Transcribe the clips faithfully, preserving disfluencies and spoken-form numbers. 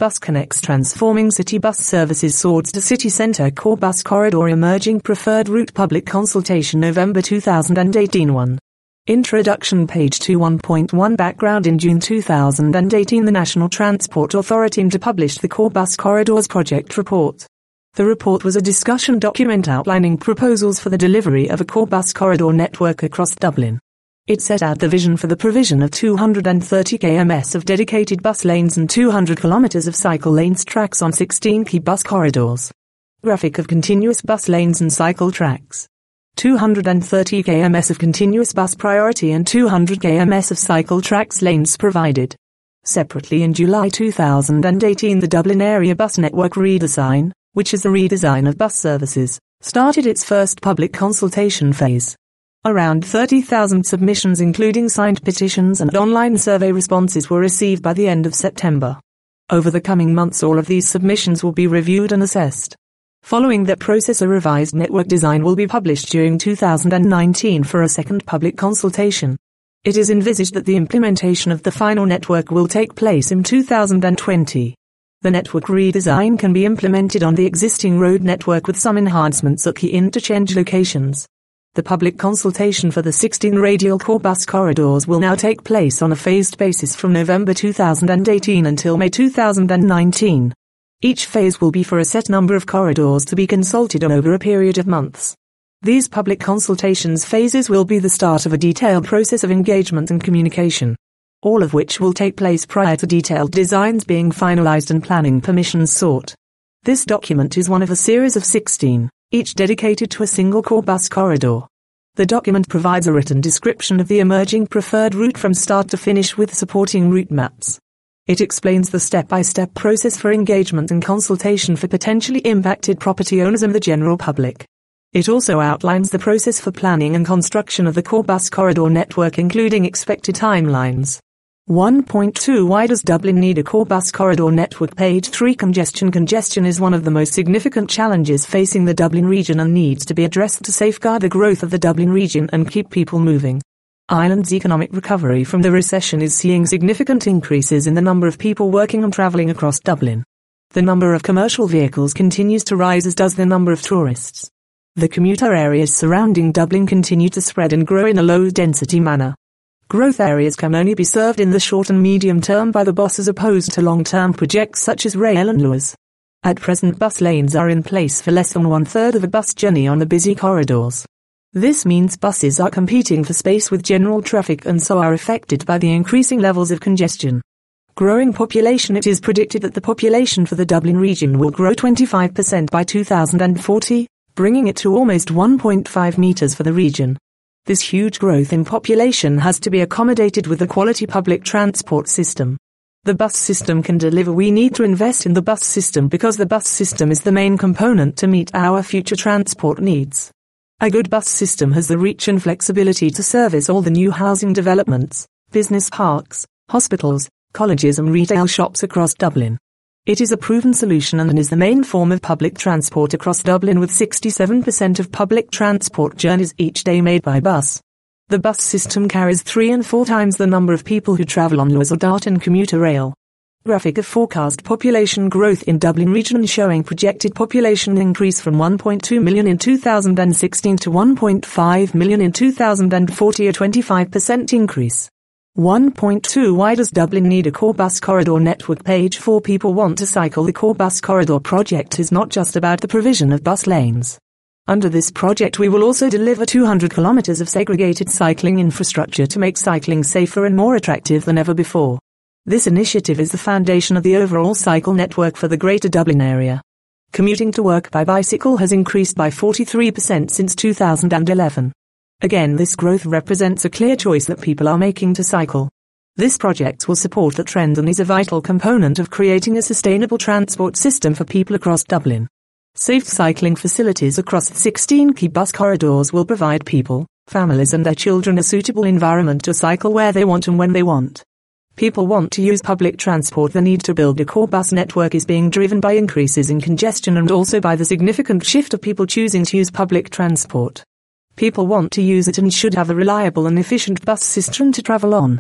Bus connects transforming city bus services Swords to City Centre Core Bus Corridor Emerging Preferred Route Public Consultation November two thousand eighteen one. Introduction Page two one point one Background In June two thousand eighteen the National Transport Authority published the Core Bus Corridors Project Report. The report was a discussion document outlining proposals for the delivery of a core bus corridor network across Dublin. It set out the vision for the provision of two hundred thirty kilometres of dedicated bus lanes and two hundred kilometres of cycle lanes tracks on sixteen key bus corridors. Graphic of continuous bus lanes and cycle tracks. two hundred thirty kilometres of continuous bus priority and two hundred kilometres of cycle tracks lanes provided. Separately in July two thousand eighteen the Dublin Area Bus Network Redesign, which is the redesign of bus services, started its first public consultation phase. Around thirty thousand submissions including signed petitions and online survey responses were received by the end of September. Over the coming months all of these submissions will be reviewed and assessed. Following that process a revised network design will be published during two thousand nineteen for a second public consultation. It is envisaged that the implementation of the final network will take place in two thousand twenty. The network redesign can be implemented on the existing road network with some enhancements at key interchange locations. The public consultation for the sixteen radial core bus corridors will now take place on a phased basis from November two thousand eighteen until May two thousand nineteen. Each phase will be for a set number of corridors to be consulted on over a period of months. These public consultations phases will be the start of a detailed process of engagement and communication, all of which will take place prior to detailed designs being finalized and planning permissions sought. This document is one of a series of sixteen, each dedicated to a single core bus corridor. The document provides a written description of the emerging preferred route from start to finish with supporting route maps. It explains the step-by-step process for engagement and consultation for potentially impacted property owners and the general public. It also outlines the process for planning and construction of the core bus corridor network including expected timelines. one point two Why does Dublin need a core bus corridor network? Page three Congestion Congestion is one of the most significant challenges facing the Dublin region and needs to be addressed to safeguard the growth of the Dublin region and keep people moving. Ireland's economic recovery from the recession is seeing significant increases in the number of people working and travelling across Dublin. The number of commercial vehicles continues to rise as does the number of tourists. The commuter areas surrounding Dublin continue to spread and grow in a low-density manner. Growth areas can only be served in the short and medium term by the bus as opposed to long-term projects such as rail and Luas. At present bus lanes are in place for less than one-third of a bus journey on the busy corridors. This means buses are competing for space with general traffic and so are affected by the increasing levels of congestion. Growing population It is predicted that the population for the Dublin region will grow twenty-five percent by two thousand forty, bringing it to almost one point five meters for the region. This huge growth in population has to be accommodated with a quality public transport system. The bus system can deliver. We need to invest in the bus system because the bus system is the main component to meet our future transport needs. A good bus system has the reach and flexibility to service all the new housing developments, business parks, hospitals, colleges and retail shops across Dublin. It is a proven solution and is the main form of public transport across Dublin with sixty-seven percent of public transport journeys each day made by bus. The bus system carries three and four times the number of people who travel on Luas or Dart and commuter rail. Graphic of forecast population growth in Dublin region showing projected population increase from one point two million in two thousand sixteen to one point five million in two thousand forty, a twenty-five percent increase. one point two Why does Dublin need a core bus corridor network? Page four People want to cycle. The core bus corridor project is not just about the provision of bus lanes. Under this project we will also deliver two hundred kilometres of segregated cycling infrastructure to make cycling safer and more attractive than ever before. This initiative is the foundation of the overall cycle network for the Greater Dublin area. Commuting to work by bicycle has increased by forty-three percent since two thousand eleven. Again, this growth represents a clear choice that people are making to cycle. This project will support the trend and is a vital component of creating a sustainable transport system for people across Dublin. Safe cycling facilities across sixteen key bus corridors will provide people, families and their children a suitable environment to cycle where they want and when they want. People want to use public transport. The need to build a core bus network is being driven by increases in congestion and also by the significant shift of people choosing to use public transport. People want to use it and should have a reliable and efficient bus system to travel on.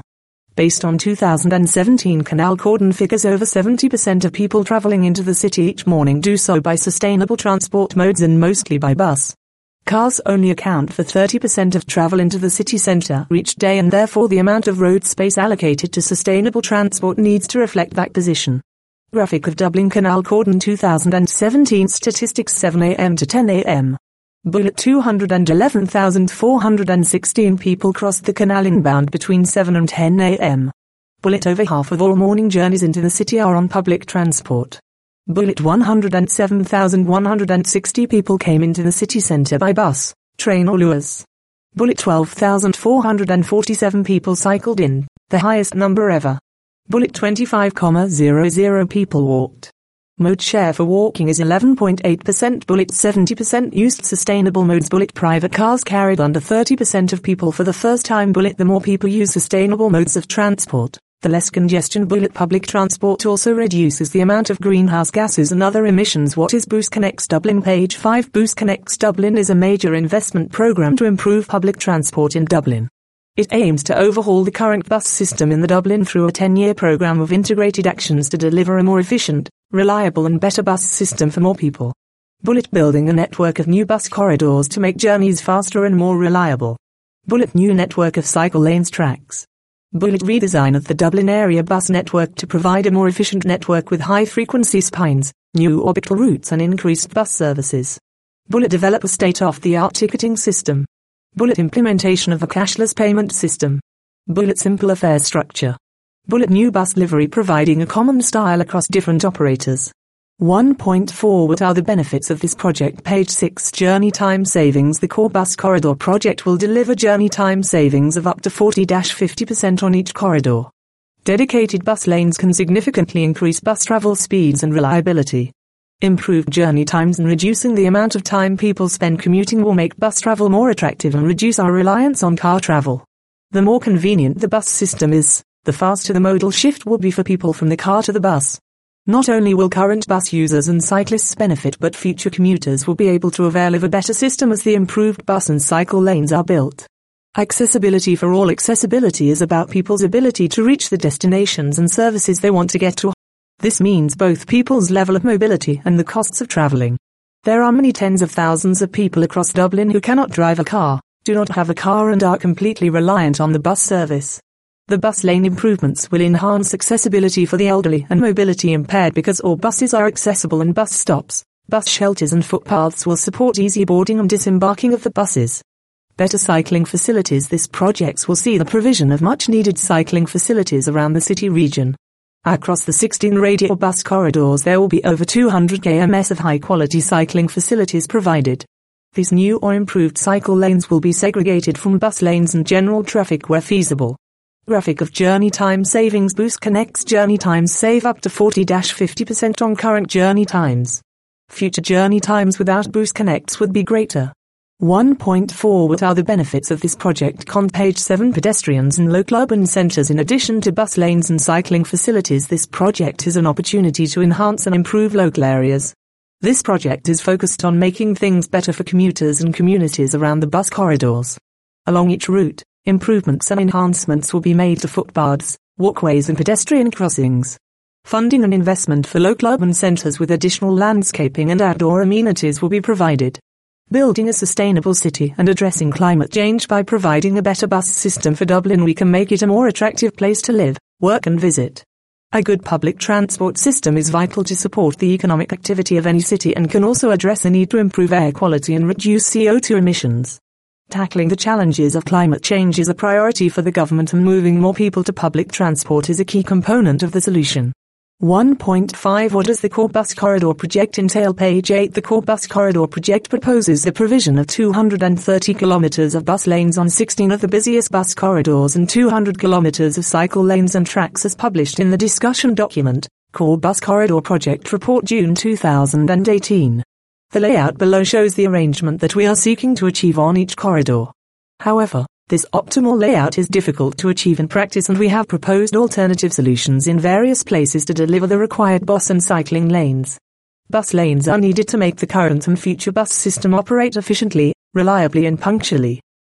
Based on two thousand seventeen Canal Cordon figures, over seventy percent of people traveling into the city each morning do so by sustainable transport modes and mostly by bus. Cars only account for thirty percent of travel into the city centre each day, and therefore the amount of road space allocated to sustainable transport needs to reflect that position. Graphic of Dublin Canal Cordon two thousand seventeen statistics seven a m to ten a m Bullet two hundred eleven thousand four hundred sixteen people crossed the canal inbound between seven and ten a m Bullet over half of all morning journeys into the city are on public transport. Bullet one hundred seven thousand one hundred sixty people came into the city centre by bus, train or Luas. Bullet twelve thousand four hundred forty-seven people cycled in, the highest number ever. Bullet twenty-five thousand people walked. Mode share for walking is eleven point eight percent. Bullet seventy percent used sustainable modes. Bullet private cars carried under thirty percent of people for the first time. Bullet the more people use sustainable modes of transport, the less congestion. Bullet public transport also reduces the amount of greenhouse gases and other emissions. What is Boost Connects Dublin? Page five. Boost Connects Dublin is a major investment programme to improve public transport in Dublin. It aims to overhaul the current bus system in the Dublin through a ten-year programme of integrated actions to deliver a more efficient, reliable and better bus system for more people. Bullet building a network of new bus corridors to make journeys faster and more reliable. Bullet new network of cycle lanes tracks. Bullet redesign of the Dublin area bus network to provide a more efficient network with high-frequency spines, new orbital routes and increased bus services. Bullet develop a state-of-the-art ticketing system. Bullet implementation of a cashless payment system. Bullet simpler fare structure. Bullet new bus livery providing a common style across different operators. one point four What are the benefits of this project? Page six. Journey time savings. The core bus corridor project will deliver journey time savings of up to forty to fifty percent on each corridor. Dedicated bus lanes can significantly increase bus travel speeds and reliability. Improved journey times and reducing the amount of time people spend commuting will make bus travel more attractive and reduce our reliance on car travel. The more convenient the bus system is, the faster the modal shift will be for people from the car to the bus. Not only will current bus users and cyclists benefit, but future commuters will be able to avail of a better system as the improved bus and cycle lanes are built. Accessibility for all. Accessibility is about people's ability to reach the destinations and services they want to get to. This means both people's level of mobility and the costs of travelling. There are many tens of thousands of people across Dublin who cannot drive a car, do not have a car and are completely reliant on the bus service. The bus lane improvements will enhance accessibility for the elderly and mobility impaired because all buses are accessible and bus stops, bus shelters and footpaths will support easy boarding and disembarking of the buses. Better cycling facilities. This project will see the provision of much-needed cycling facilities around the city region. Across the sixteen radial bus corridors there will be over two hundred kilometres of high-quality cycling facilities provided. These new or improved cycle lanes will be segregated from bus lanes and general traffic where feasible. Graphic of journey time savings. Boost Connects journey times save up to forty to fifty percent on current journey times. Future journey times without Boost Connects would be greater. one point four What are the benefits of this project? Con page seven. Pedestrians and local urban centres. In addition to bus lanes and cycling facilities, this project is an opportunity to enhance and improve local areas. This project is focused on making things better for commuters and communities around the bus corridors. Along each route, improvements and enhancements will be made to footpaths, walkways and pedestrian crossings. Funding and investment for local urban centres with additional landscaping and outdoor amenities will be provided. Building a sustainable city and addressing climate change. By providing a better bus system for Dublin, we can make it a more attractive place to live, work and visit. A good public transport system is vital to support the economic activity of any city and can also address the need to improve air quality and reduce C O two emissions. Tackling the challenges of climate change is a priority for the government, and moving more people to public transport is a key component of the solution. one point five What does the Core Bus Corridor project entail? Page eight. The Core Bus Corridor project proposes the provision of two hundred thirty kilometres of bus lanes on sixteen of the busiest bus corridors and two hundred kilometres of cycle lanes and tracks as published in the discussion document, Core Bus Corridor Project Report June two thousand eighteen. The layout below shows the arrangement that we are seeking to achieve on each corridor. However, this optimal layout is difficult to achieve in practice, and we have proposed alternative solutions in various places to deliver the required bus and cycling lanes. Bus lanes are needed to make the current and future bus system operate efficiently, reliably and punctually.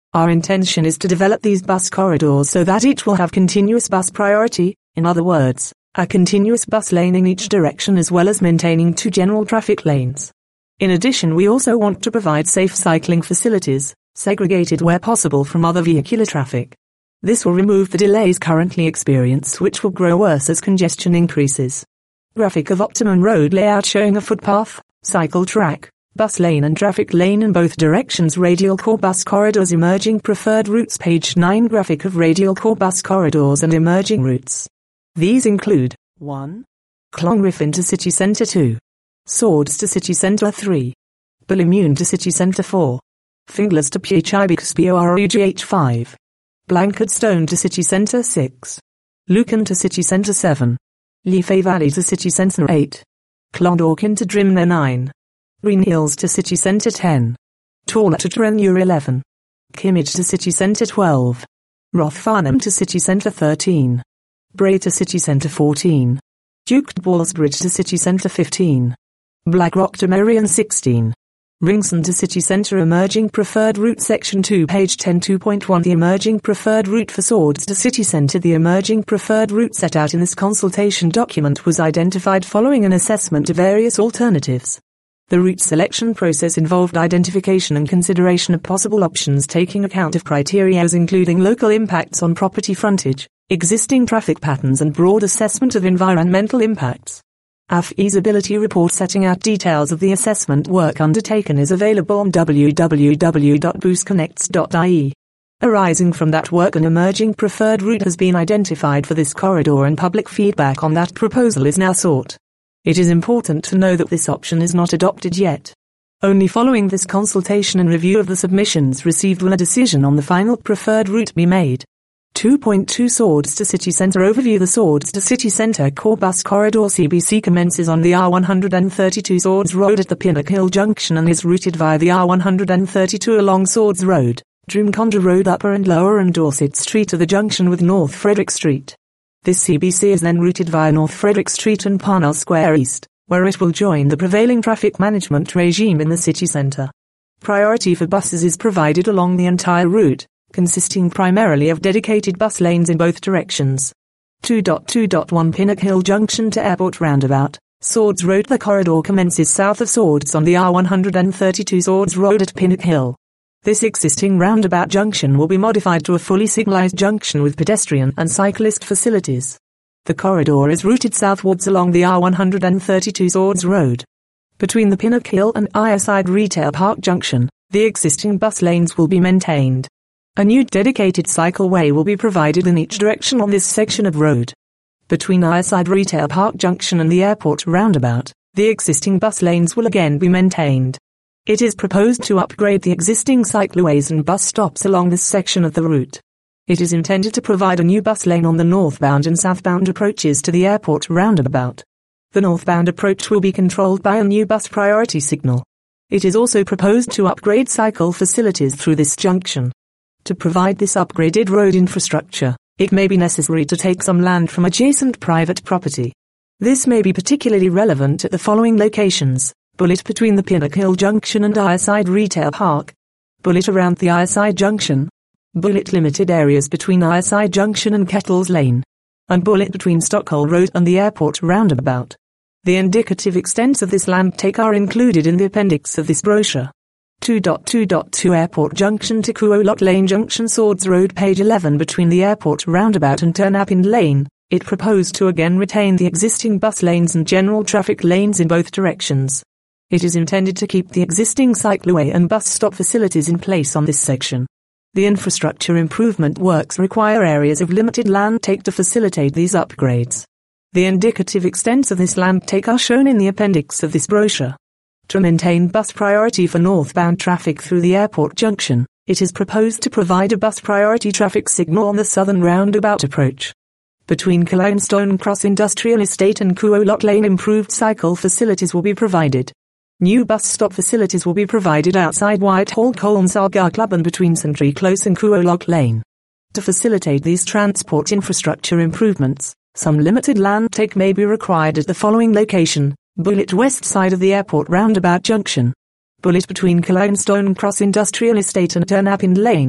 Our intention is to develop these bus corridors so that each will have continuous bus priority, in other words, a continuous bus lane in each direction as well as maintaining two general traffic lanes. In addition, we also want to provide safe cycling facilities, segregated where possible from other vehicular traffic. This will remove the delays currently experienced, which will grow worse as congestion increases. Graphic of optimum road layout showing a footpath, cycle track, bus lane and traffic lane in both directions. Radial core bus corridors, emerging preferred routes. Page nine. Graphic of radial core bus corridors and emerging routes. These include one. Clongrif into city centre. Two. Swords to city centre. Three. Ballymun to city centre. Four. Finglas to P H I Bixby O R U G H. Five. Blankardstone to city centre. Six. Lucan to city centre. Seven. Liffey Valley to city centre. Eight. Clondalkin to Drimnagh. Nine. Green Hills to city centre. Ten. Tawla to Trenure. Eleven. Kimmage to city centre. Twelve. Rothfarnham to city centre. Thirteen. Bray to city centre. Fourteen. Duke Ballsbridge to city centre. Fifteen. Blackrock to Merrion. Sixteen. Ringsend to city centre. Emerging preferred route. Section two. Page ten. two point one. The emerging preferred route for Swords to city centre. The emerging preferred route set out in this consultation document was identified following an assessment of various alternatives. The route selection process involved identification and consideration of possible options taking account of criteria including local impacts on property frontage, existing traffic patterns and broad assessment of environmental impacts. A feasibility report setting out details of the assessment work undertaken is available on w w w dot boost connects dot i e. Arising from that work, an emerging preferred route has been identified for this corridor and public feedback on that proposal is now sought. It is important to know that this option is not adopted yet. Only following this consultation and review of the submissions received will a decision on the final preferred route be made. two point two Swords to City Centre Overview. The Swords to City Centre Core Bus Corridor C B C commences on the R one thirty-two Swords Road at the Pinnock Hill Junction and is routed via the R one thirty-two along Swords Road, Drumcondra Road Upper and Lower and Dorset Street to the junction with North Frederick Street. This C B C is then routed via North Frederick Street and Parnell Square East, where it will join the prevailing traffic management regime in the city centre. Priority for buses is provided along the entire route, consisting primarily of dedicated bus lanes in both directions. two point two point one Pinnock Hill Junction to Airport Roundabout, Swords Road. The corridor commences south of Swords on the R one thirty-two Swords Road at Pinnock Hill. This existing roundabout junction will be modified to a fully signalised junction with pedestrian and cyclist facilities. The corridor is routed southwards along the R one thirty-two Swords Road. Between the Pinnock Hill and Ireside Retail Park Junction, the existing bus lanes will be maintained. A new dedicated cycleway will be provided in each direction on this section of road. Between Ireside Retail Park Junction and the airport roundabout, the existing bus lanes will again be maintained. It is proposed to upgrade the existing cycleways and bus stops along this section of the route. It is intended to provide a new bus lane on the northbound and southbound approaches to the airport roundabout. The northbound approach will be controlled by a new bus priority signal. It is also proposed to upgrade cycle facilities through this junction. To provide this upgraded road infrastructure, it may be necessary to take some land from adjacent private property. This may be particularly relevant at the following locations: Bullet between the Pinnock Hill Junction and Ireside Retail Park, Bullet around the Ireside Junction, Bullet limited areas between Ireside Junction and Kettles Lane, and Bullet between Stockhole Road and the airport roundabout. The indicative extents of this land take are included in the appendix of this brochure. two point two point two Airport Junction to Kuolok Lane Junction Swords Road. Page eleven. Between the airport roundabout and Turnapind Lane, it proposed to again retain the existing bus lanes and general traffic lanes in both directions. It is intended to keep the existing cycleway and bus stop facilities in place on this section. The infrastructure improvement works require areas of limited land take to facilitate these upgrades. The indicative extents of this land take are shown in the appendix of this brochure. To maintain bus priority for northbound traffic through the airport junction, it is proposed to provide a bus priority traffic signal on the southern roundabout approach. Between Colonstone Cross Industrial Estate and Kuolok Lane, improved cycle facilities will be provided. New bus stop facilities will be provided outside Whitehall Colnesargar Club and between Sentry Close and Kuolok Lane. To facilitate these transport infrastructure improvements, some limited land take may be required at the following location: Bullet west side of the airport roundabout junction, Bullet between Colonstone Cross Industrial Estate and Turnapind Lane,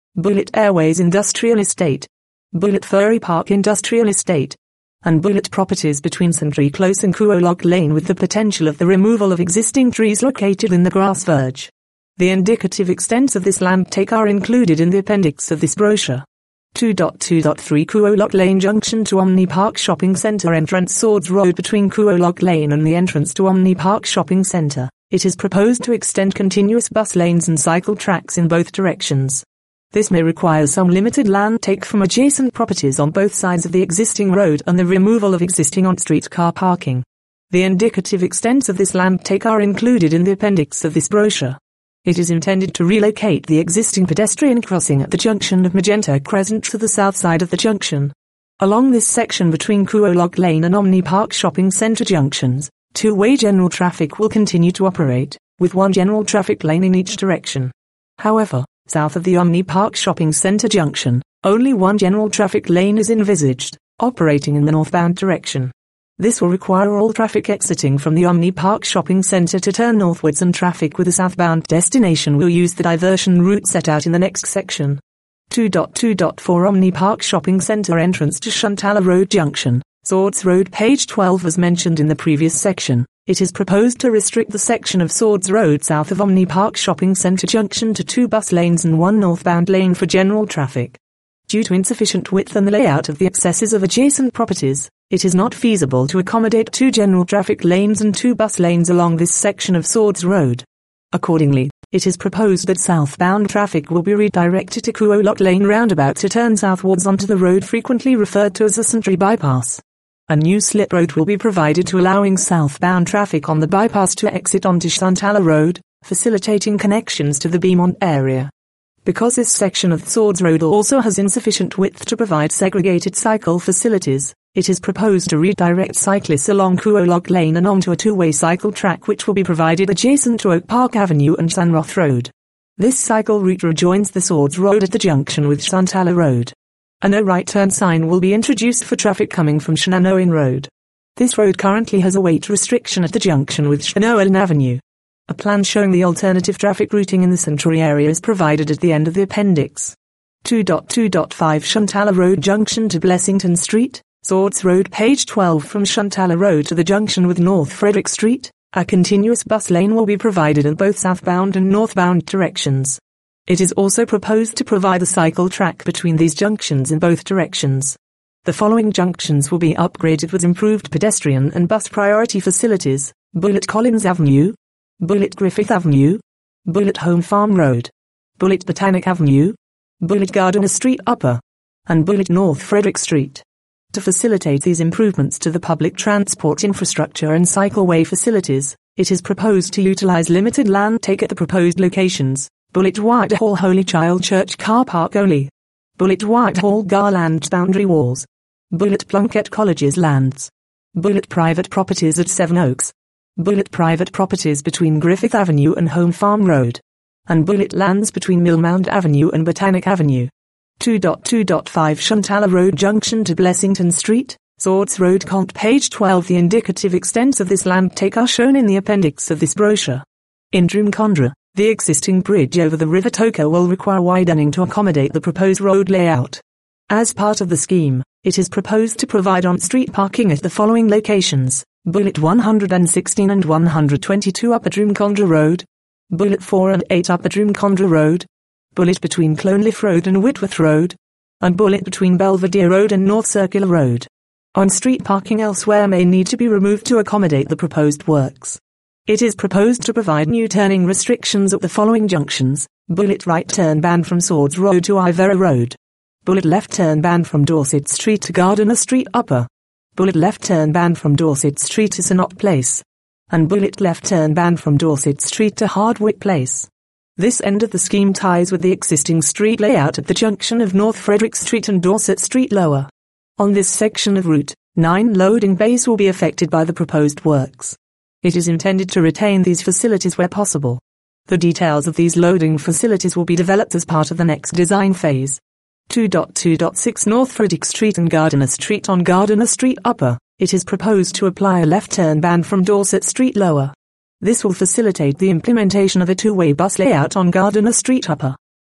Bullitt Airways Industrial Estate, Bullitt Furry Park Industrial Estate, and Bullitt properties between Sentry Close and Kuolog Lane, with the potential of the removal of existing trees located in the grass verge. The indicative extents of this land take are included in the appendix of this brochure. two point two point three Kuolog Lane Junction to Omni Park Shopping Centre entrance, Swords Road between Kuolog Lane and the entrance to Omni Park Shopping Centre. It is proposed to extend continuous bus lanes and cycle tracks in both directions. This may require some limited land take from adjacent properties on both sides of the existing road and the removal of existing on-street car parking. The indicative extents of this land take are included in the appendix of this brochure. It is intended to relocate the existing pedestrian crossing at the junction of Magenta Crescent to the south side of the junction. Along this section between Kuolog Lane and Omni Park Shopping Centre junctions, two-way general traffic will continue to operate, with one general traffic lane in each direction. However, south of the Omni Park Shopping Centre junction, only one general traffic lane is envisaged, operating in the northbound direction. This will require all traffic exiting from the Omni Park Shopping Centre to turn northwards, and traffic with a southbound destination will use the diversion route set out in the next section. two point two point four Omni Park Shopping Centre entrance to Shuntala Road Junction, Swords Road, page twelve. As mentioned in the previous section, it is proposed to restrict the section of Swords Road south of Omni Park Shopping Centre junction to two bus lanes and one northbound lane for general traffic. Due to insufficient width and the layout of the accesses of adjacent properties, it is not feasible to accommodate two general traffic lanes and two bus lanes along this section of Swords Road. Accordingly, it is proposed that southbound traffic will be redirected to Kuolog Lane roundabout to turn southwards onto the road frequently referred to as the Sentry Bypass. A new slip road will be provided to allowing southbound traffic on the bypass to exit onto Shuntala Road, facilitating connections to the Beaumont area. Because this section of Swords Road also has insufficient width to provide segregated cycle facilities, it is proposed to redirect cyclists along Kuolog Lane and onto a two-way cycle track which will be provided adjacent to Oak Park Avenue and Sanroth Road. This cycle route rejoins the Swords Road at the junction with Shuntala Road. A no right turn sign will be introduced for traffic coming from Shananoan Road. This road currently has a weight restriction at the junction with Shananoan Avenue. A plan showing the alternative traffic routing in the Sentry area is provided at the end of the appendix. two point two point five Shuntala Road Junction to Blessington Street, Swords Road, page twelve. From Shuntala Road to the junction with North Frederick Street, a continuous bus lane will be provided in both southbound and northbound directions. It is also proposed to provide a cycle track between these junctions in both directions. The following junctions will be upgraded with improved pedestrian and bus priority facilities: Bullitt Collins Avenue, Bullitt Griffith Avenue, Bullitt Home Farm Road, Bullitt Botanic Avenue, Bullitt Gardiner Street Upper, and Bullitt North Frederick Street. To facilitate these improvements to the public transport infrastructure and cycleway facilities, it is proposed to utilize limited land take at the proposed locations: Bullitt Whitehall Holy Child Church car park only, Bullitt Whitehall Garland boundary walls, Bullitt Plunkett College's lands, Bullitt private properties at Seven Oaks, Bullitt private properties between Griffith Avenue and Home Farm Road, and Bullitt lands between Millmount Avenue and Botanic Avenue. two point two point five Shuntala Road Junction to Blessington Street, Swords Road, Cont, page twelve. The indicative extents of this land take are shown in the appendix of this brochure. In Drumcondra, the existing bridge over the River Toka will require widening to accommodate the proposed road layout. As part of the scheme, it is proposed to provide on-street parking at the following locations: Bullitt one hundred sixteen and one hundred twenty-two Upper Drumcondra Road, Bullitt four and eight Upper Drumcondra Road, Bullitt between Clonliffe Road and Whitworth Road, and Bullitt between Belvedere Road and North Circular Road. On-street parking elsewhere may need to be removed to accommodate the proposed works. It is proposed to provide new turning restrictions at the following junctions: Bullitt right turn ban from Swords Road to Ivera Road, Bullitt left turn ban from Dorset Street to Gardiner Street Upper, Bullitt left turn ban from Dorset Street to Synot Place, and Bullitt left turn ban from Dorset Street to Hardwick Place. This end of the scheme ties with the existing street layout at the junction of North Frederick Street and Dorset Street Lower. On this section of route, nine loading bays will be affected by the proposed works. It is intended to retain these facilities where possible. The details of these loading facilities will be developed as part of the next design phase. two point two point six North Frederick Street and Gardiner Street. On Gardiner Street Upper, it is proposed to apply a left turn ban from Dorset Street Lower. This will facilitate the implementation of a two-way bus layout on Gardiner Street Upper.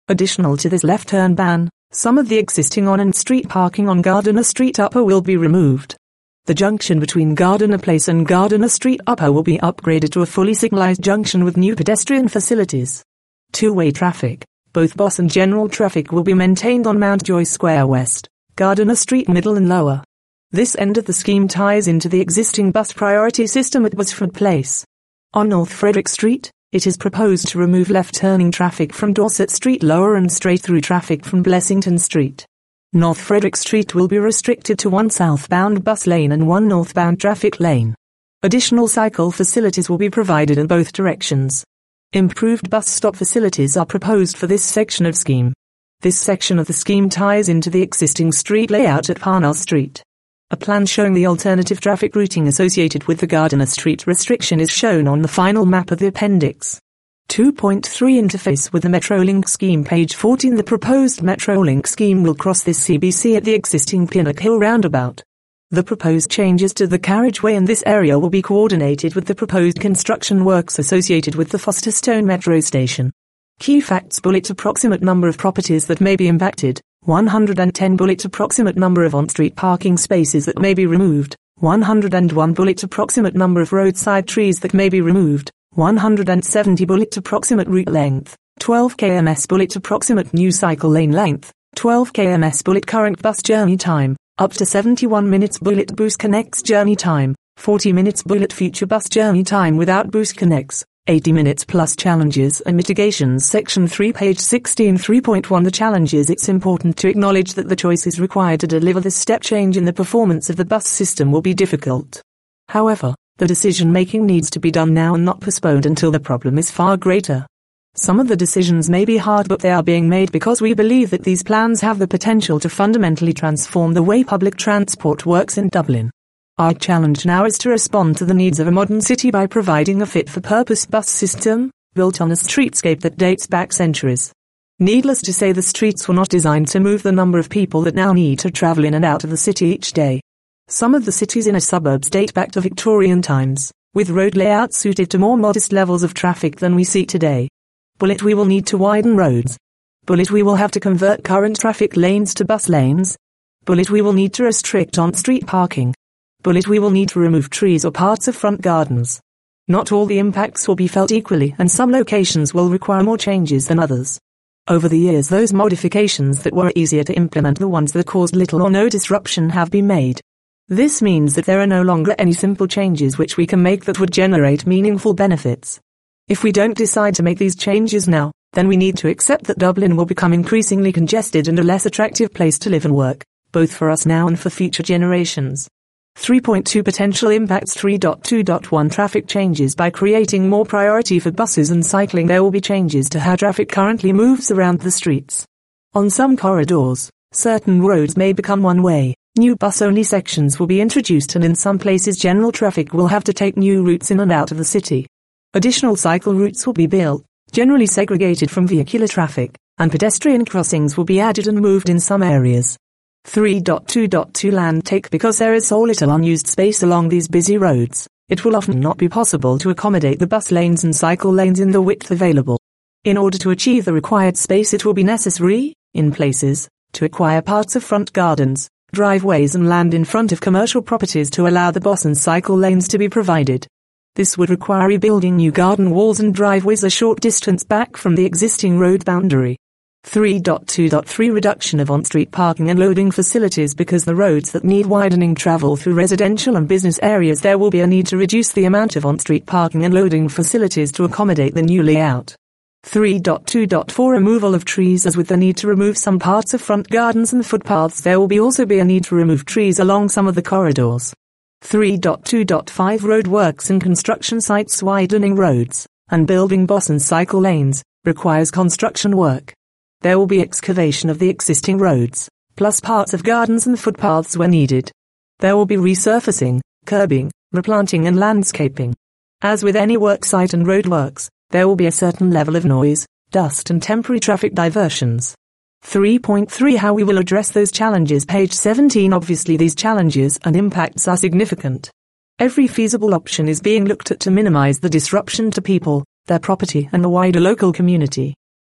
Additional to this left turn ban, some of the existing on- and street parking on Gardiner Street Upper will be removed. The junction between Gardiner Place and Gardiner Street Upper will be upgraded to a fully signalized junction with new pedestrian facilities. Two-way traffic, both bus and general traffic, will be maintained on Mountjoy Square West, Gardiner Street Middle and Lower. This end of the scheme ties into the existing bus priority system at Busford Place. On North Frederick Street, it is proposed to remove left-turning traffic from Dorset Street Lower and straight-through traffic from Blessington Street. North Frederick Street will be restricted to one southbound bus lane and one northbound traffic lane. Additional cycle facilities will be provided in both directions. Improved bus stop facilities are proposed for this section of scheme. This section of the scheme ties into the existing street layout at Parnell Street. A plan showing the alternative traffic routing associated with the Gardiner Street restriction is shown on the final map of the appendix. two point three Interface with the Metrolink scheme, page fourteen. The proposed Metrolink scheme will cross this C B C at the existing Pinnock Hill roundabout. The proposed changes to the carriageway in this area will be coordinated with the proposed construction works associated with the Fosterstone Metro Station. Key facts: bullet approximate number of properties that may be impacted, one hundred ten bullet approximate number of on-street parking spaces that may be removed, one hundred one bullet approximate number of roadside trees that may be removed, one hundred seventy bullet approximate route length, twelve kilometers bullet approximate new cycle lane length, twelve kilometers bullet current bus journey time, up to seventy-one minutes bullet boost connects journey time, forty minutes bullet future bus journey time without boost connects, eighty minutes plus challenges and mitigations. Section three, page sixteen. three point one The challenges. It's important to acknowledge that the choices required to deliver this step change in the performance of the bus system will be difficult. However, the decision-making needs to be done now and not postponed until the problem is far greater. Some of the decisions may be hard, but they are being made because we believe that these plans have the potential to fundamentally transform the way public transport works in Dublin. Our challenge now is to respond to the needs of a modern city by providing a fit-for-purpose bus system, built on a streetscape that dates back centuries. Needless to say, the streets were not designed to move the number of people that now need to travel in and out of the city each day. Some of the city's inner suburbs date back to Victorian times, with road layouts suited to more modest levels of traffic than we see today. Bullet, we will need to widen roads. Bullet, we will have to convert current traffic lanes to bus lanes. Bullet, we will need to restrict on-street parking. Bullet, we will need to remove trees or parts of front gardens. Not all the impacts will be felt equally, and some locations will require more changes than others. Over the years, those modifications that were easier to implement, the ones that caused little or no disruption, have been made. This means that there are no longer any simple changes which we can make that would generate meaningful benefits. If we don't decide to make these changes now, then we need to accept that Dublin will become increasingly congested and a less attractive place to live and work, both for us now and for future generations. three point two Potential impacts. three point two point one Traffic changes. By creating more priority for buses and cycling, there will be changes to how traffic currently moves around the streets. On some corridors, certain roads may become one-way. New bus-only sections will be introduced, and in some places general traffic will have to take new routes in and out of the city. Additional cycle routes will be built, generally segregated from vehicular traffic, and pedestrian crossings will be added and moved in some areas. three point two point two Land take. Because there is so little unused space along these busy roads, it will often not be possible to accommodate the bus lanes and cycle lanes in the width available. In order to achieve the required space, it will be necessary, in places, to acquire parts of front gardens, driveways and land in front of commercial properties to allow the bus and cycle lanes to be provided. This would require rebuilding new garden walls and driveways a short distance back from the existing road boundary. three point two point three Reduction of on-street parking and loading facilities. Because the roads that need widening travel through residential and business areas, there will be a need to reduce the amount of on-street parking and loading facilities to accommodate the new layout. three point two point four Removal of trees. As with the need to remove some parts of front gardens and footpaths, there will be also be a need to remove trees along some of the corridors. three point two point five Road works and construction sites. Widening roads and building bus and cycle lanes requires construction work. There will be excavation of the existing roads, plus parts of gardens and footpaths where needed. There will be resurfacing, curbing, replanting and landscaping. As with any work site and road works, there will be a certain level of noise, dust and temporary traffic diversions. three point three How we will address those challenges. Page seventeen. Obviously these challenges and impacts are significant. Every feasible option is being looked at to minimize the disruption to people, their property and the wider local community.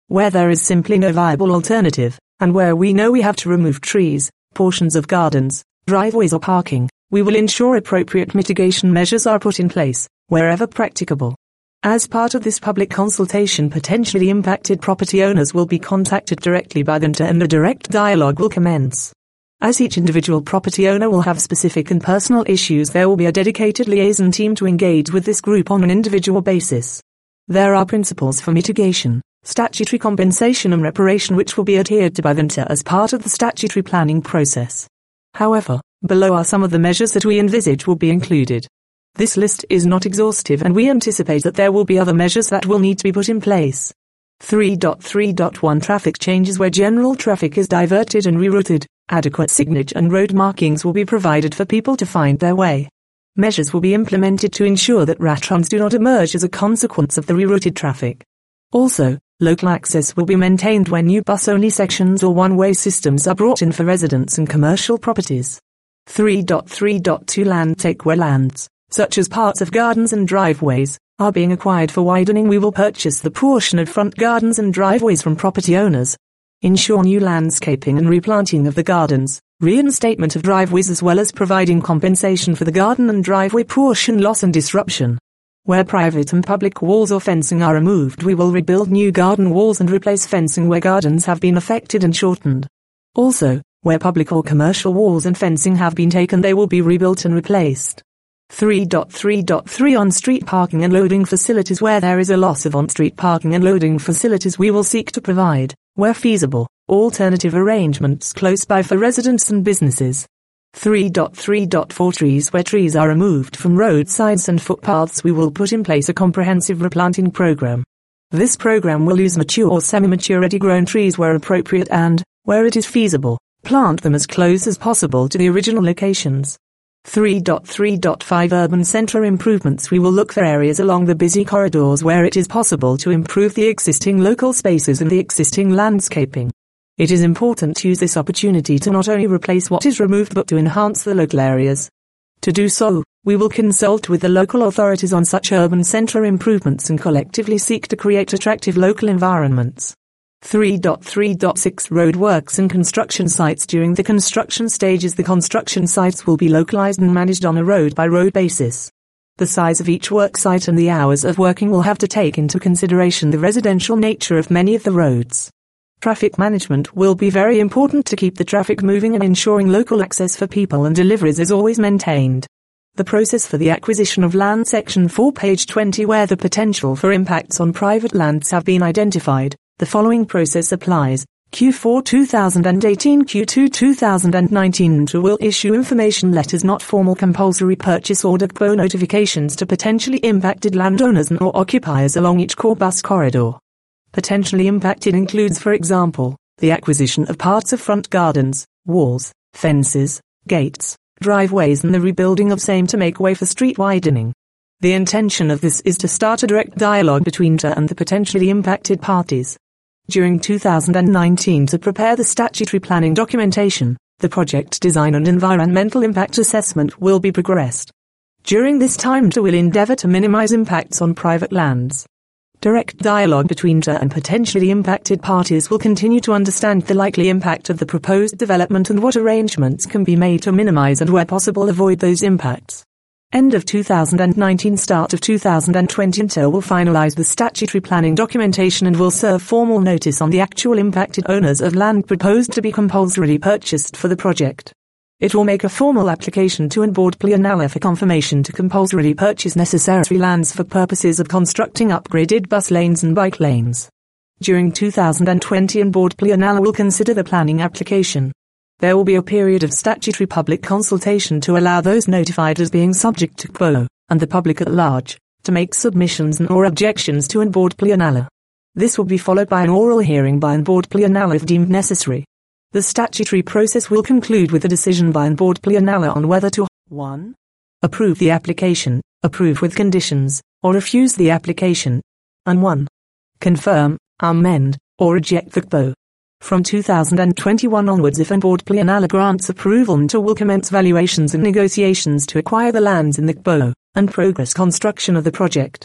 Where there is simply no viable alternative, and where we know we have to remove trees, portions of gardens, driveways or parking, we will ensure appropriate mitigation measures are put in place, wherever practicable. As part of this public consultation, potentially impacted property owners will be contacted directly by them and a direct dialogue will commence. As each individual property owner will have specific and personal issues, there will be a dedicated liaison team to engage with this group on an individual basis. There are principles for mitigation, statutory compensation and reparation which will be adhered to by them as part of the statutory planning process. However, below are some of the measures that we envisage will be included. This list is not exhaustive and we anticipate that there will be other measures that will need to be put in place. three point three point one Traffic changes where general traffic is diverted and rerouted. Adequate signage and road markings will be provided for people to find their way. Measures will be implemented to ensure that rat runs do not emerge as a consequence of the rerouted traffic. Also, local access will be maintained when new bus-only sections or one-way systems are brought in for residents and commercial properties. three point three point two Land take where lands, such as parts of gardens and driveways, are being acquired for widening. We will purchase the portion of front gardens and driveways from property owners. Ensure new landscaping and replanting of the gardens, reinstatement of driveways as well as providing compensation for the garden and driveway portion loss and disruption. Where private and public walls or fencing are removed, we will rebuild new garden walls and replace fencing where gardens have been affected and shortened. Also, where public or commercial walls and fencing have been taken, they will be rebuilt and replaced. three point three point three On-street parking and loading facilities. Where there is a loss of on-street parking and loading facilities, we will seek to provide, where feasible, alternative arrangements close by for residents and businesses. three point three point four Trees. Where trees are removed from roadsides and footpaths, we will put in place a comprehensive replanting program. This program will use mature or semi-mature ready-grown trees where appropriate and, where it is feasible, plant them as close as possible to the original locations. three point three point five Urban centre improvements. We will look for areas along the busy corridors where it is possible to improve the existing local spaces and the existing landscaping. It is important to use this opportunity to not only replace what is removed but to enhance the local areas. To do so, we will consult with the local authorities on such urban centre improvements and collectively seek to create attractive local environments. three point three point six Roadworks and construction sites. During the construction stages, the construction sites will be localized and managed on a road-by-road basis. The size of each work site and the hours of working will have to take into consideration the residential nature of many of the roads. Traffic management will be very important to keep the traffic moving and ensuring local access for people and deliveries is always maintained. The process for the acquisition of land. Section four, page twenty. Where the potential for impacts on private lands have been identified, the following process applies. Q four two thousand eighteen Q two two thousand nineteen to will issue information letters, not formal compulsory purchase order C P O notifications to potentially impacted landowners and or occupiers along each core bus corridor. Potentially impacted includes, for example, the acquisition of parts of front gardens, walls, fences, gates, driveways and the rebuilding of same to make way for street widening. The intention of this is to start a direct dialogue between T A and the potentially impacted parties. During two thousand nineteen, to prepare the statutory planning documentation, the project design and environmental impact assessment will be progressed. During this time, T A will endeavor to minimize impacts on private lands. Direct dialogue between T A and potentially impacted parties will continue to understand the likely impact of the proposed development and what arrangements can be made to minimize and where possible avoid those impacts. End of two thousand nineteen, start of two thousand twenty. T A will finalize the statutory planning documentation and will serve formal notice on the actual impacted owners of land proposed to be compulsorily purchased for the project. It will make a formal application to N Board Planala for confirmation to compulsorily purchase necessary lands for purposes of constructing upgraded bus lanes and bike lanes. During two thousand twenty, N Board Planala will consider the planning application. There will be a period of statutory public consultation to allow those notified as being subject to C P O, and the public at large, to make submissions and or objections to N Board Planala. This will be followed by an oral hearing by N Board Planala if deemed necessary. The statutory process will conclude with a decision by N Board Planala on whether to one Approve the application, approve with conditions, or refuse the application, and one Confirm, amend, or reject the C P O. From two thousand twenty-one onwards, if N Board Planala grants approval, N T A will commence valuations and negotiations to acquire the lands in the C P O, and progress construction of the project.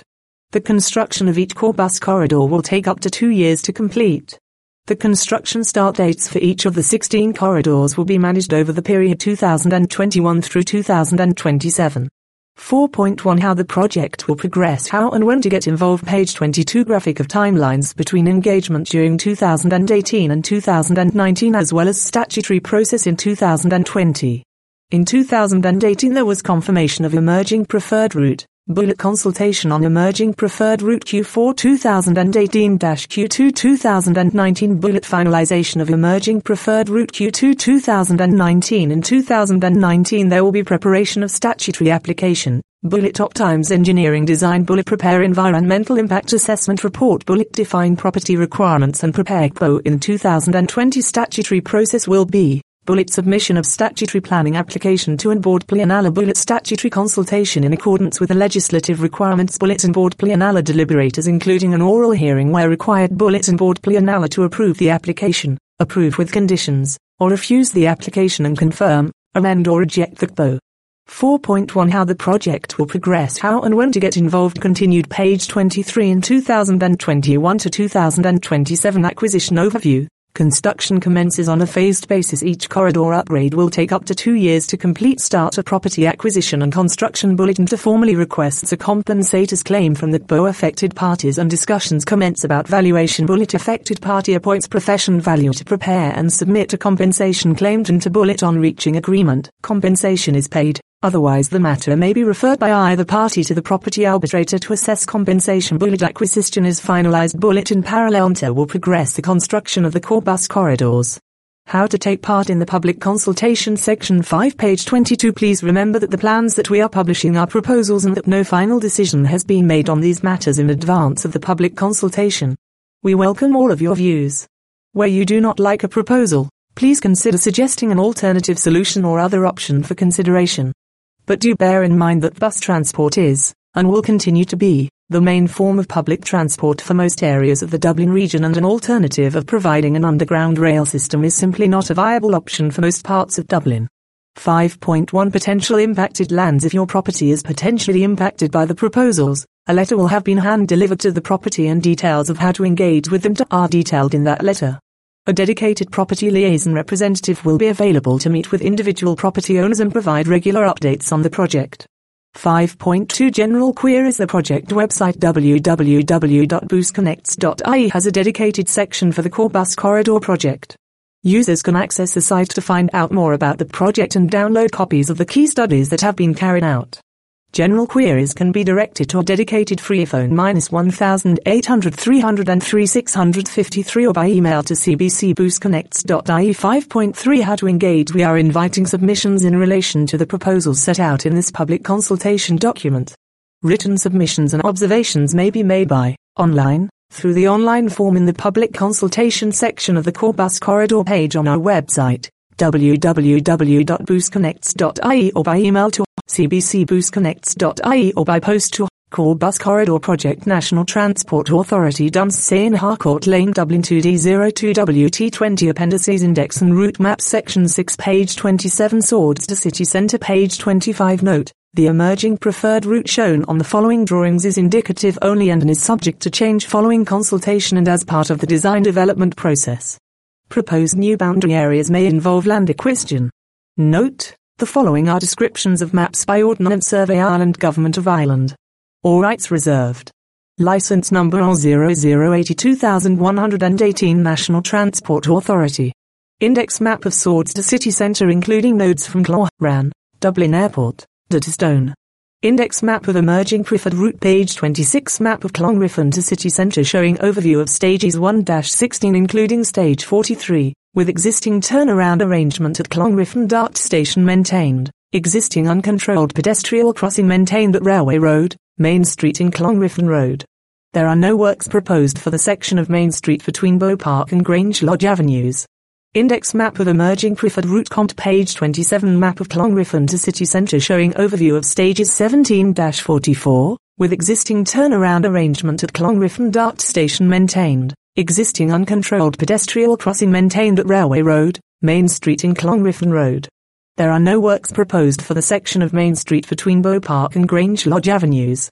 The construction of each core bus corridor will take up to two years to complete. The construction start dates for each of the sixteen corridors will be managed over the period two thousand twenty-one through two thousand twenty-seven. four point one How the project will progress. How and when to get involved. Page twenty-two Graphic of timelines between engagement during two thousand eighteen and two thousand nineteen as well as statutory process in two thousand twenty. In two thousand eighteen there was confirmation of emerging preferred route. Bullet consultation on emerging preferred route Q four two thousand eighteen Q two two thousand nineteen Bullet finalization of emerging preferred route Q two two thousand nineteen. In two thousand nineteen there will be preparation of statutory application. Bullet top times engineering design. Bullet prepare environmental impact assessment report. Bullet define property requirements and prepare C P O. In two thousand twenty statutory process will be Bullet submission of statutory planning application to and Board Planala. Bullet statutory consultation in accordance with the legislative requirements. Bullet and Board Planala deliberators including an oral hearing where required. Bullet and Board Planala to approve the application, approve with conditions, or refuse the application and confirm, amend or reject the C P O. four point one How the project will progress. How and when to get involved. Continued. Page twenty-three In two thousand twenty-one to two thousand twenty-seven Acquisition overview. Construction commences on a phased basis. Each corridor upgrade will take up to two years to complete. Start a property acquisition and construction bulletin to formally requests a compensator's claim from the C P O affected parties and discussions commence about valuation. Bullet affected party appoints profession value to prepare and submit a compensation claim to Bullet. On reaching agreement, compensation is paid. Otherwise the matter may be referred by either party to the property arbitrator to assess compensation. Bullet acquisition is finalized. Bullet in parallel to will progress the construction of the core bus corridors. How to take part in the public consultation. Section five Page twenty-two Please remember that the plans that we are publishing are proposals and that no final decision has been made on these matters in advance of the public consultation. We welcome all of your views. Where you do not like a proposal, please consider suggesting an alternative solution or other option for consideration. But do bear in mind that bus transport is, and will continue to be, the main form of public transport for most areas of the Dublin region, and an alternative of providing an underground rail system is simply not a viable option for most parts of Dublin. five point one Potential impacted lands. If your property is potentially impacted by the proposals, a letter will have been hand-delivered to the property and details of how to engage with them are detailed in that letter. A dedicated property liaison representative will be available to meet with individual property owners and provide regular updates on the project. five point two General queries. The project website w w w dot bus connects dot I E has a dedicated section for the core bus corridor project. Users can access the site to find out more about the project and download copies of the key studies that have been carried out. General queries can be directed to a dedicated free phone one eight hundred three hundred three six five three or by email to c b c bus connects dot I E. five point three How to engage. We are inviting submissions in relation to the proposals set out in this public consultation document. Written submissions and observations may be made by, online, through the online form in the public consultation section of the core bus corridor page on our website, w w w dot bus connects dot I E, or by email to c b c bus connects dot I E or by post to Core Bus Corridor Project, National Transport Authority, Dunsane Harcourt Lane, Dublin two D zero two W T twenty. Appendices Index and Route Maps Section six Page twenty-seven Swords to City Centre. Page twenty-five Note: the emerging preferred route shown on the following drawings is indicative only and is subject to change following consultation and as part of the design development process. Proposed new boundary areas may involve land acquisition. Note: the following are descriptions of maps by Ordnance Survey Ireland, Government of Ireland. All rights reserved. License number zero zero eight two one one eight National Transport Authority. Index map of Swords to City Centre including nodes from Clough-Ran, Dublin Airport, to Stone. Index map of emerging preferred route. Page twenty-six Map of Clonriffin to City Centre showing overview of stages one to sixteen including stage forty-three, with existing turnaround arrangement at Clonriffin Dart Station maintained, existing uncontrolled pedestrian crossing maintained at Railway Road, Main Street in Clonriffin Road. There are no works proposed for the section of Main Street between Bow Park and Grange Lodge Avenues. Index map of emerging preferred route. Comp. Page twenty-seven Map of Clonriffin to City Centre showing overview of stages seventeen to forty-four, with existing turnaround arrangement at Clonriffin Dart Station maintained, existing uncontrolled pedestrian crossing maintained at Railway Road, Main Street in Clonriffin Road. There are no works proposed for the section of Main Street between Bow Park and Grange Lodge Avenues.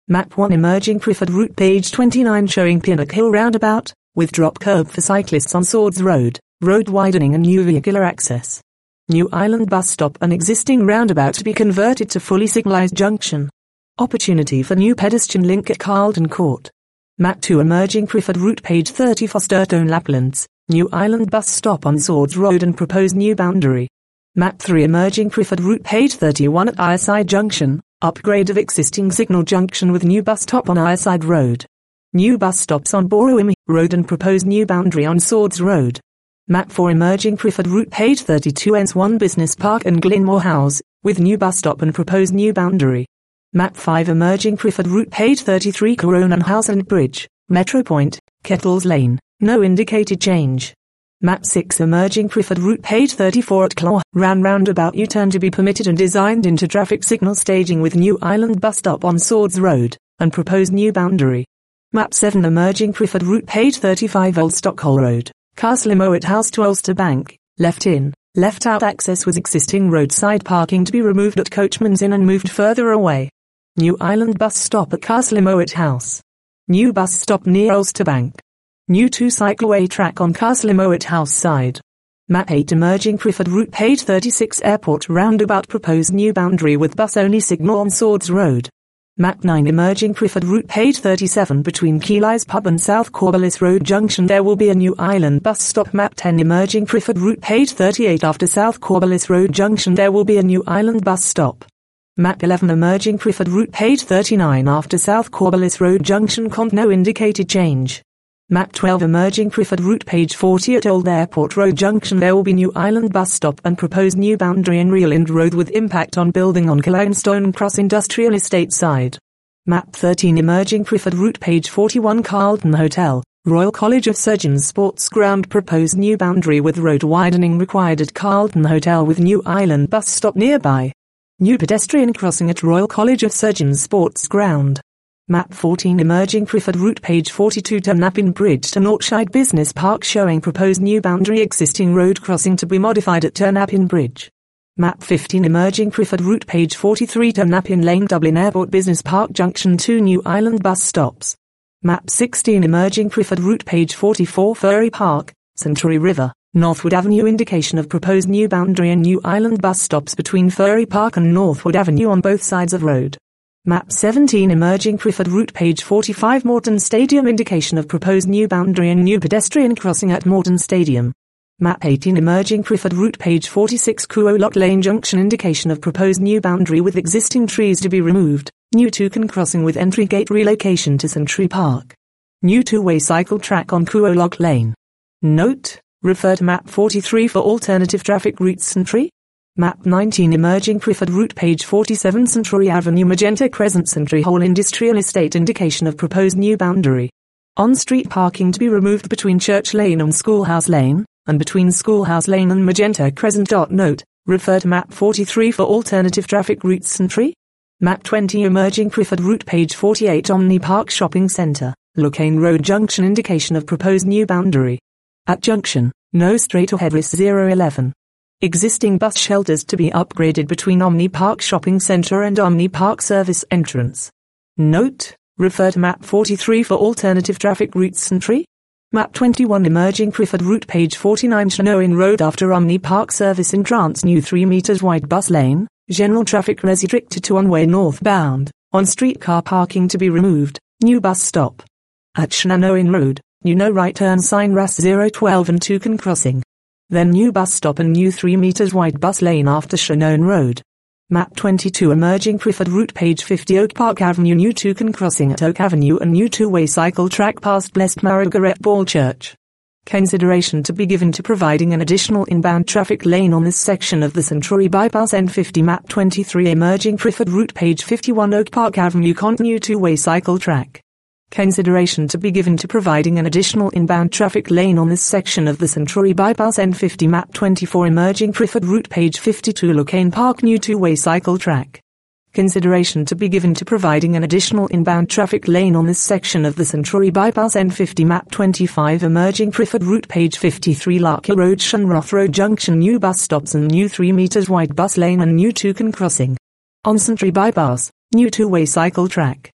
Map one emerging preferred route page twenty-nine showing Pinnock Hill roundabout, with drop curb for cyclists on Swords Road, road widening and new vehicular access. New Island bus stop and existing roundabout to be converted to fully signalised junction. Opportunity for new pedestrian link at Carlton Court. Map two emerging preferred route page thirty Fosterstone Laplands, New Island bus stop on Swords Road and proposed new boundary. Map three emerging preferred route page thirty-one at Ireside Junction, upgrade of existing signal junction with new bus stop on Ireside Road. New bus stops on Borrowimi Road and proposed new boundary on Swords Road. Map four emerging preferred route page thirty-two Ends one Business Park and Glenmore House, with new bus stop and proposed new boundary. Map five emerging preferred route page thirty-three Coronanhausen Bridge, Metro Point, Kettles Lane, no indicated change. Map six emerging preferred route page thirty-four at Claw, Ran roundabout U-turn to be permitted and designed into traffic signal staging with new Island bus stop on Swords Road, and proposed new boundary. Map seven emerging preferred route page thirty-five Old Stockhall Road, Castle Mowat House to Ulster Bank, left in, left out access with existing roadside parking to be removed at Coachman's Inn and moved further away. New Island bus stop at Castle Mowat House. New bus stop near Ulster Bank. New two cycleway track on Castle Mowat House side. Map eight emerging preferred route page thirty-six Airport roundabout proposed new boundary with bus only signal on Swords Road. Map nine emerging preferred route page thirty-seven between Keeley's Pub and South Corbelis Road Junction there will be a New Island bus stop. Map ten emerging preferred route page thirty-eight after South Corbelis Road Junction there will be a New Island bus stop. Map eleven emerging preferred route page thirty-nine after South Corbelis Road Junction cont no indicated change. Map twelve emerging preferred route page forty at Old Airport Road Junction there will be New Island bus stop and proposed new boundary in Reeland Road with impact on building on Kilonestone Cross Industrial Estate side. Map thirteen emerging preferred route page forty-one Carlton Hotel, Royal College of Surgeons Sports Ground proposed new boundary with road widening required at Carlton Hotel with New Island bus stop nearby. New pedestrian crossing at Royal College of Surgeons Sports Ground. Map fourteen emerging preferred route page forty-two Turnapin Bridge to Northside Business Park showing proposed new boundary existing road crossing to be modified at Turnapin Bridge. Map fifteen emerging preferred route page forty-three Turnapin Lane Dublin Airport Business Park Junction two New Island bus stops. Map sixteen emerging preferred route page forty-four Furry Park, Century River, Northwood Avenue indication of proposed new boundary and New Island bus stops between Furry Park and Northwood Avenue on both sides of road. Map seventeen emerging preferred route page forty-five Morton Stadium indication of proposed new boundary and new pedestrian crossing at Morton Stadium. Map eighteen emerging preferred route page forty-six Cuolock Lane Junction indication of proposed new boundary with existing trees to be removed, new Toucan crossing with entry gate relocation to Century Park. New two-way cycle track on Cuolock Lane. Note: refer to map forty-three for alternative traffic routes. Century. Map nineteen emerging preferred route page forty-seven Century Avenue Magenta Crescent Century Hall Industrial Estate indication of proposed new boundary. On-street parking to be removed between Church Lane and Schoolhouse Lane, and between Schoolhouse Lane and Magenta Crescent. Note: refer to map forty-three for alternative traffic routes. Century. Map twenty emerging preferred route page forty-eight Omni Park Shopping Centre, Locane Road Junction indication of proposed new boundary. At junction, no straight or headless zero eleven. Existing bus shelters to be upgraded between Omni Park Shopping Centre and Omni Park Service Entrance. Note: refer to map forty-three for alternative traffic routes. Century. Map twenty-one emerging preferred route page forty-nine Shanoin Road after Omni Park Service entrance new three meters wide bus lane, general traffic restricted to one-way northbound, on streetcar parking to be removed, new bus stop. At Shanoin Road, new no right turn sign R A S zero twelve and Toucan crossing. Then new bus stop and new three meters wide bus lane after Shanoin Road. Map twenty-two emerging preferred route page fifty Oak Park Avenue new Toucan crossing at Oak Avenue and new two-way cycle track past Blessed Margaret Ball Church. Consideration to be given to providing an additional inbound traffic lane on this section of the Century Bypass N fifty. Map twenty-three emerging preferred route page fifty-one Oak Park Avenue cont new two-way cycle track. Consideration to be given to providing an additional inbound traffic lane on this section of the Century Bypass N fifty. Map twenty-four emerging preferred route page fifty-two Locane Park new two-way cycle track. Consideration to be given to providing an additional inbound traffic lane on this section of the Century Bypass N fifty. Map twenty-five emerging preferred route page fifty-three Larkhill Road Shunroth Road Junction new bus stops and new three meters wide bus lane and new Toucan crossing. On Century Bypass, new two-way cycle track.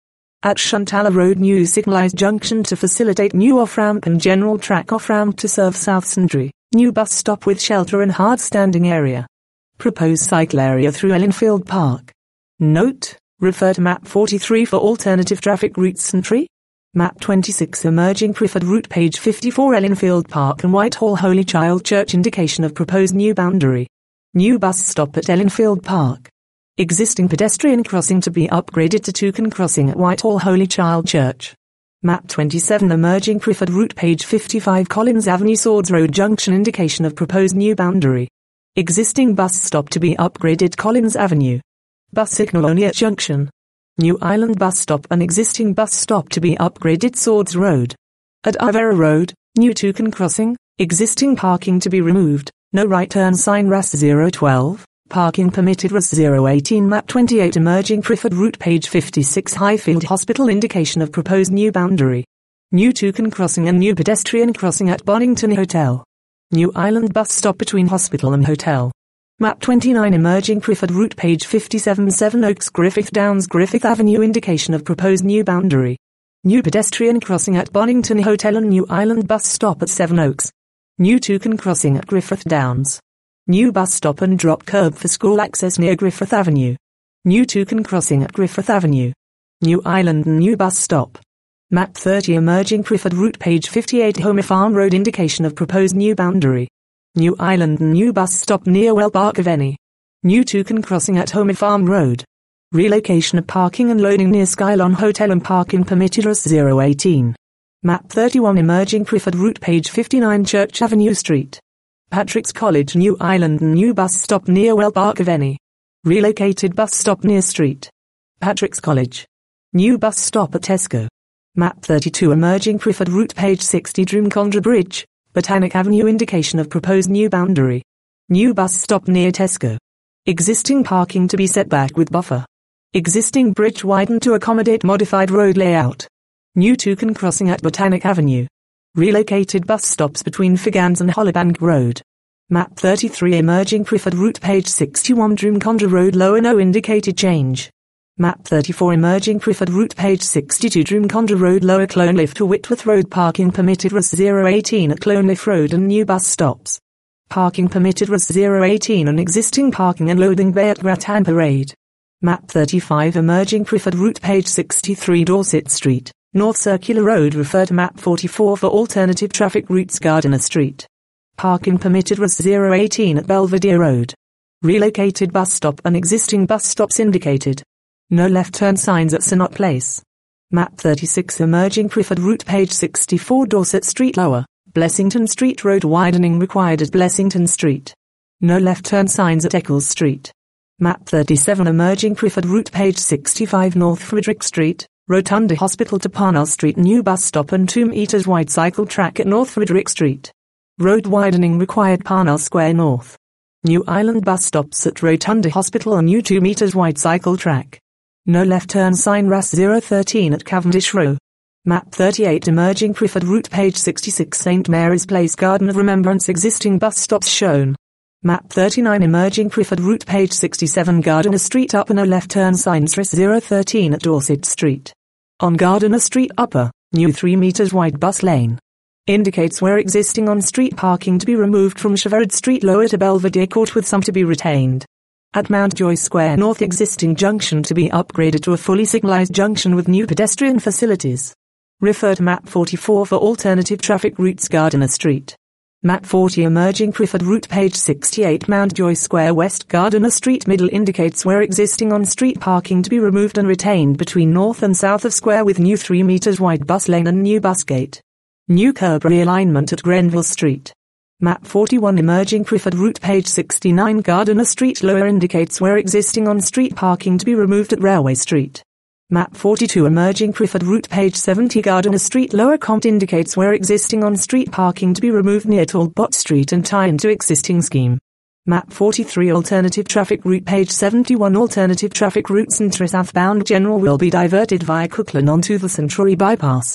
At Shuntala Road, new signalized junction to facilitate new off-ramp and general track off-ramp to serve South Sundry. New bus stop with shelter and hard standing area. Proposed cycle area through Ellenfield Park. Note, refer to map forty-three for alternative traffic routes Sundry. Map twenty-six emerging preferred route page fifty-four Ellenfield Park and Whitehall Holy Child Church indication of proposed new boundary. New bus stop at Ellenfield Park. Existing pedestrian crossing to be upgraded to Toucan crossing at Whitehall Holy Child Church. Map twenty-seven emerging preferred route page fifty-five Collins Avenue Swords Road junction indication of proposed new boundary. Existing bus stop to be upgraded Collins Avenue. Bus signal only at junction. New Island bus stop and existing bus stop to be upgraded Swords Road. At Ivera Road, new Toucan crossing, existing parking to be removed, no right turn sign R A S zero twelve. Parking permitted R A S zero eighteen map twenty-eight emerging preferred route page fifty-six Highfield Hospital indication of proposed new boundary. New Toucan crossing and new pedestrian crossing at Bonington Hotel. New Island bus stop between hospital and hotel. Map twenty-nine emerging preferred route page fifty-seven Seven Oaks Griffith Downs Griffith Avenue indication of proposed new boundary. New pedestrian crossing at Bonington Hotel and New Island bus stop at Seven Oaks. New Toucan crossing at Griffith Downs. New bus stop and drop curb for school access near Griffith Avenue. New Toucan crossing at Griffith Avenue. New Island and new bus stop. Map thirty emerging preferred route page fifty-eight Homer Farm Road indication of proposed new boundary. New Island and new bus stop near Well Park Avenue. New Toucan crossing at Homer Farm Road. Relocation of parking and loading near Skylon Hotel and parking permitted R A S zero eighteen. Map thirty-one emerging preferred route page fifty-nine Church Avenue Street. Patrick's College New Island and new bus stop near Well Park Avenue. Relocated bus stop near Street. Patrick's College. New bus stop at Tesco. Map thirty-two emerging preferred route page sixty Drumcondra Bridge, Botanic Avenue indication of proposed new boundary. New bus stop near Tesco. Existing parking to be set back with buffer. Existing bridge widened to accommodate modified road layout. New Toucan crossing at Botanic Avenue. Relocated bus stops between Figans and Hollybank Road. Map thirty-three emerging preferred route page sixty-one Drumcondra Road Lower no indicated change. Map thirty-four emerging preferred route page sixty-two Drumcondra Road Lower Clonliffe to Whitworth Road parking permitted R A S zero eighteen at Clonliffe Road and new bus stops. Parking permitted R A S zero eighteen on existing parking and loading bay at Grattan Parade. Map thirty-five emerging preferred route page sixty-three Dorset Street. North Circular Road refer to map forty-four for alternative traffic routes Gardiner Street. Parking permitted R A S zero eighteen at Belvedere Road. Relocated bus stop and existing bus stops indicated. No left turn signs at Synot Place. Map thirty-six emerging preferred route page sixty-four Dorset Street Lower, Blessington Street Road widening required at Blessington Street. No left turn signs at Eccles Street. Map thirty-seven emerging preferred route page sixty-five North Frederick Street. Rotunda Hospital to Parnell Street new bus stop and two meters wide cycle track at North Frederick Street. Road widening required Parnell Square North. New Island bus stops at Rotunda Hospital and new two meters wide cycle track. No left turn sign R A S zero thirteen at Cavendish Row. Map thirty-eight emerging preferred route page sixty-six Saint Mary's Place Garden of Remembrance existing bus stops shown. Map thirty-nine emerging preferred route page sixty-seven Gardiner Street Upper no left turn signs R A S zero thirteen at Dorset Street. On Gardiner Street Upper, new three meters wide bus lane. Indicates where existing on-street parking to be removed from Cheverard Street Lower to Belvedere Court with some to be retained. At Mountjoy Square North existing junction to be upgraded to a fully signalized junction with new pedestrian facilities. Refer to map forty-four for alternative traffic routes Gardiner Street. Map forty emerging preferred route page sixty-eight Mountjoy Square West Gardiner Street Middle indicates where existing on-street parking to be removed and retained between north and south of square with new three meters wide bus lane and new bus gate. New curb realignment at Grenville Street. Map forty-one emerging preferred route page sixty-nine Gardiner Street Lower indicates where existing on-street parking to be removed at Railway Street. Map forty-two emerging preferred route page seventy Gardiner Street Lower Compt indicates where existing on-street parking to be removed near Talbot Street and tie into existing scheme. Map forty-three alternative traffic route page seventy-one alternative traffic routes and southbound general will be diverted via Cookland onto the Century bypass.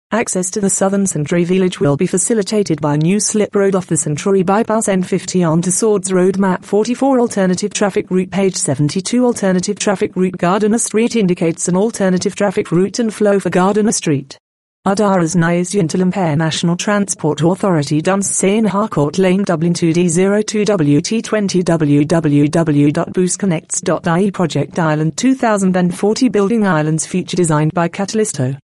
Access to the southern Century Village will be facilitated by a new slip road off the Century Bypass N fifty onto Swords Road. Map forty-four. Alternative traffic route. Page seventy-two. Alternative traffic route. Gardiner Street indicates an alternative traffic route and flow for Gardiner Street. Adaras Nyasyantalamper National Transport Authority Dunsane Harcourt Lane Dublin two D zero two W T twenty w w w dot boost connects dot I E Project Island two thousand forty Building Islands Future designed by Catalysto.